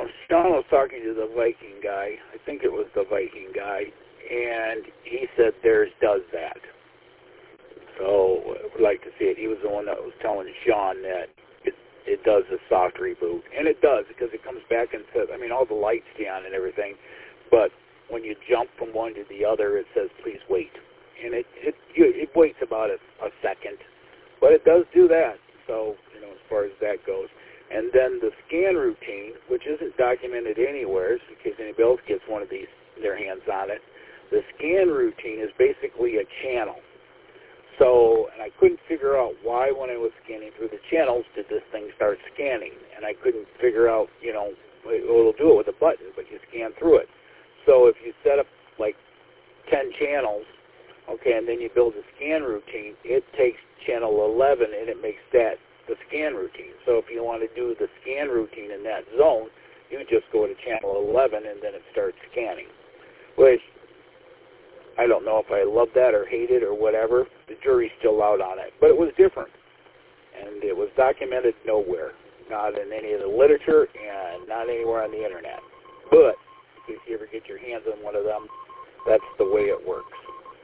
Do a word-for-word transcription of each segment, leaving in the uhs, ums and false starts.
know, Sean was talking to the Viking guy. I think it was the Viking guy, and he said theirs does that. So I would like to see it. He was the one that was telling Sean that it it does a soft reboot, and it does because it comes back and says, I mean, all the lights stay on and everything, but when you jump from one to the other, it says please wait, and it it it waits about a, a second, but it does do that. So you know, as far as that goes. And then the scan routine, which isn't documented anywhere, in case anybody else gets one of these, their hands on it, the scan routine is basically a channel. So, and I couldn't figure out why when I was scanning through the channels did this thing start scanning. And I couldn't figure out, you know, it'll do it with a button, but you scan through it. So if you set up like ten channels, okay, and then you build a scan routine, it takes channel eleven and it makes that the scan routine. So if you want to do the scan routine in that zone, you just go to channel eleven and then it starts scanning. Which, I don't know if I love that or hate it or whatever. The jury's still out on it. But it was different. And it was documented nowhere. Not in any of the literature and not anywhere on the internet. But if you ever get your hands on one of them, that's the way it works.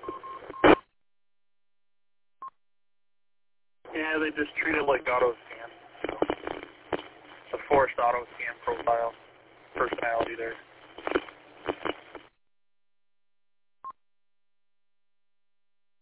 Yeah, they just treat it like auto scan. A forced auto scan profile personality there.